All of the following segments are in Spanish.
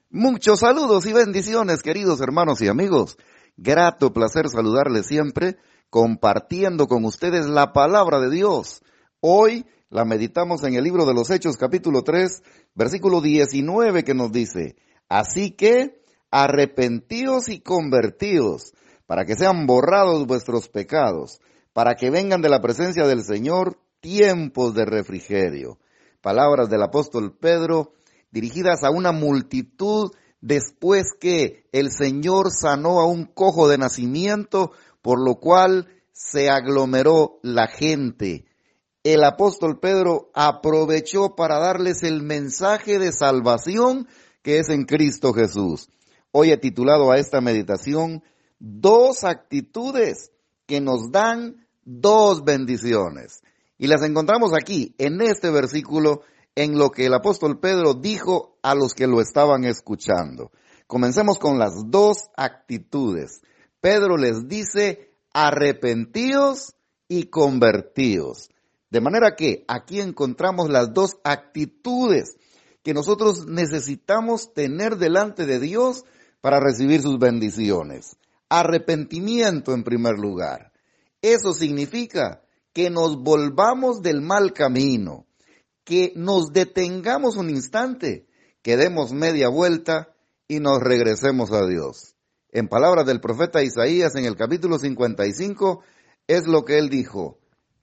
Muchos saludos y bendiciones, queridos hermanos y amigos. Grato placer saludarles siempre, compartiendo con ustedes la palabra de Dios. Hoy la meditamos en el libro de los Hechos, capítulo 3, versículo 19, que nos dice: así que arrepentíos y convertíos, para que sean borrados vuestros pecados, para que vengan de la presencia del Señor tiempos de refrigerio. Palabras del apóstol Pedro, dirigidas a una multitud después que el Señor sanó a un cojo de nacimiento, por lo cual se aglomeró la gente. El apóstol Pedro aprovechó para darles el mensaje de salvación que es en Cristo Jesús. Hoy he titulado a esta meditación: dos actitudes que nos dan dos bendiciones. Y las encontramos aquí, en este versículo, en lo que el apóstol Pedro dijo a los que lo estaban escuchando. Comencemos con las dos actitudes. Pedro les dice: arrepentíos y convertíos. De manera que aquí encontramos las dos actitudes que nosotros necesitamos tener delante de Dios para recibir sus bendiciones. Arrepentimiento en primer lugar. Eso significa que nos volvamos del mal camino, que nos detengamos un instante, que demos media vuelta y nos regresemos a Dios. En palabras del profeta Isaías, en el capítulo 55, es lo que él dijo: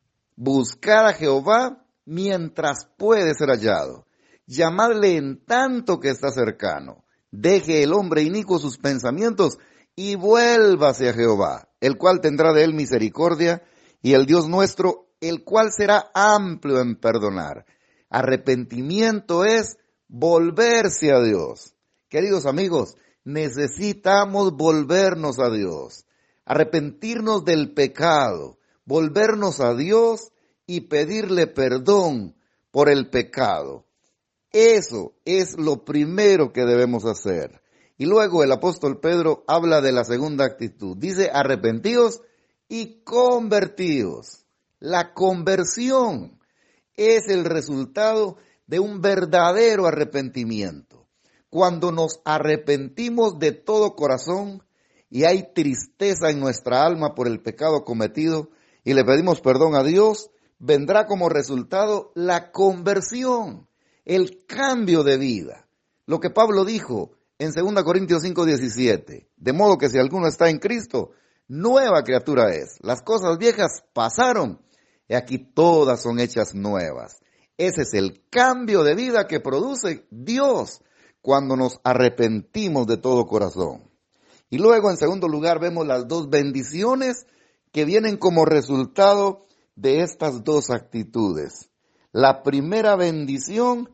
buscad a Jehová mientras puede ser hallado, llamadle en tanto que está cercano. Deje el hombre inicuo sus pensamientos y vuélvase a Jehová, el cual tendrá de él misericordia, y el Dios nuestro, el cual será amplio en perdonar. Arrepentimiento es volverse a Dios. Queridos amigos, necesitamos volvernos a Dios, arrepentirnos del pecado, volvernos a Dios y pedirle perdón por el pecado. Eso es lo primero que debemos hacer. Y luego el apóstol Pedro habla de la segunda actitud. Dice: arrepentíos y convertíos. La conversión es el resultado de un verdadero arrepentimiento. Cuando nos arrepentimos de todo corazón y hay tristeza en nuestra alma por el pecado cometido y le pedimos perdón a Dios, vendrá como resultado la conversión, el cambio de vida. Lo que Pablo dijo en 2 Corintios 5:17, de modo que si alguno está en Cristo, nueva criatura es. Las cosas viejas pasaron, y aquí todas son hechas nuevas. Ese es el cambio de vida que produce Dios cuando nos arrepentimos de todo corazón. Y luego, en segundo lugar, vemos las dos bendiciones que vienen como resultado de estas dos actitudes. La primera bendición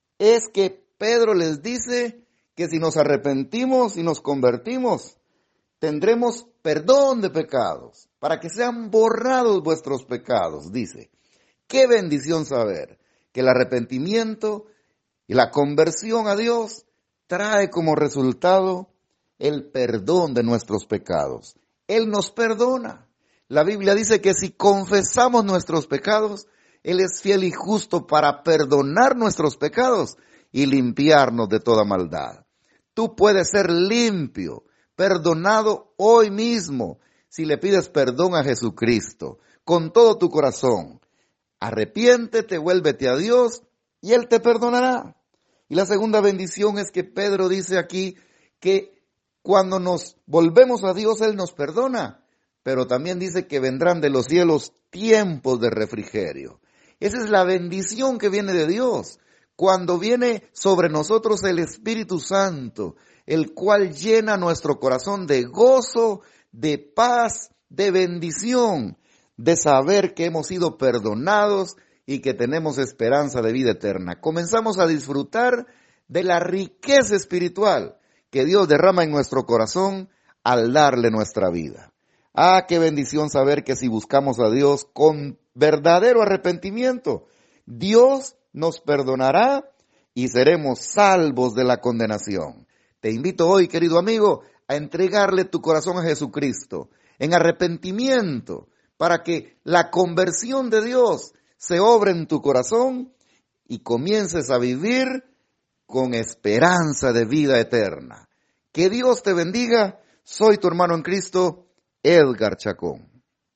es que Pedro les dice que si nos arrepentimos y nos convertimos, tendremos perdón de pecados, para que sean borrados vuestros pecados, dice. Qué bendición saber que el arrepentimiento y la conversión a Dios trae como resultado el perdón de nuestros pecados. Él nos perdona. La Biblia dice que si confesamos nuestros pecados, Él es fiel y justo para perdonar nuestros pecados y limpiarnos de toda maldad. Tú puedes ser limpio, perdonado hoy mismo, si le pides perdón a Jesucristo con todo tu corazón. Arrepiéntete, vuélvete a Dios y Él te perdonará. Y la segunda bendición es que Pedro dice aquí que cuando nos volvemos a Dios, Él nos perdona, pero también dice que vendrán de los cielos tiempos de refrigerio. Esa es la bendición que viene de Dios, cuando viene sobre nosotros el Espíritu Santo, el cual llena nuestro corazón de gozo, de paz, de bendición, de saber que hemos sido perdonados y que tenemos esperanza de vida eterna. Comenzamos a disfrutar de la riqueza espiritual que Dios derrama en nuestro corazón al darle nuestra vida. Ah, qué bendición saber que si buscamos a Dios con verdadero arrepentimiento, Dios nos perdonará y seremos salvos de la condenación. Te invito hoy, querido amigo, a entregarle tu corazón a Jesucristo en arrepentimiento, para que la conversión de Dios se obre en tu corazón y comiences a vivir con esperanza de vida eterna. Que Dios te bendiga. Soy tu hermano en Cristo, Edgar Chacón.